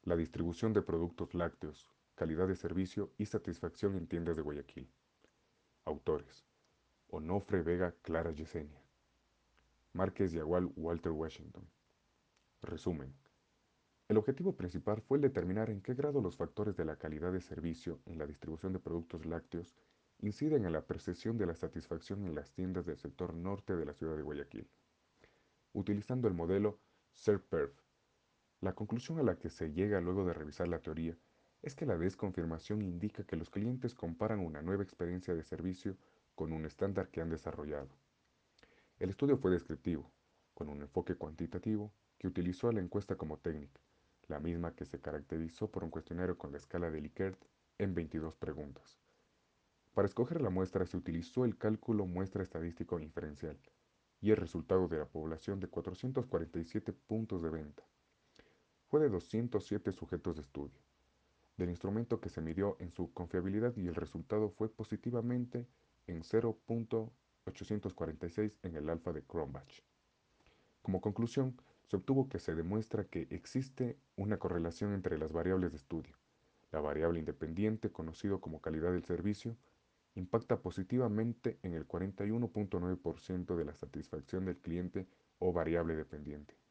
La distribución de productos lácteos, calidad de servicio y satisfacción en tiendas de Guayaquil. Autores: Onofre Vega Clara Yesenia. Márquez Yagual Walter Washington. Resumen. El objetivo principal fue el determinar en qué grado los factores de la calidad de servicio en la distribución de productos lácteos inciden en la percepción de la satisfacción en las tiendas del sector norte de la ciudad de Guayaquil. Utilizando el modelo SERPERF, la conclusión a la que se llega luego de revisar la teoría es que la desconfirmación indica que los clientes comparan una nueva experiencia de servicio con un estándar que han desarrollado. El estudio fue descriptivo, con un enfoque cuantitativo que utilizó a la encuesta como técnica, la misma que se caracterizó por un cuestionario con la escala de Likert en 22 preguntas. Para escoger la muestra se utilizó el cálculo muestra estadístico inferencial y el resultado de la población de 447 puntos de venta. Fue de 207 sujetos de estudio, del instrumento que se midió en su confiabilidad y el resultado fue positivamente en 0.846 en el alfa de Cronbach. Como conclusión, se obtuvo que se demuestra que existe una correlación entre las variables de estudio. La variable independiente, conocido como calidad del servicio, impacta positivamente en el 41.9% de la satisfacción del cliente o variable dependiente.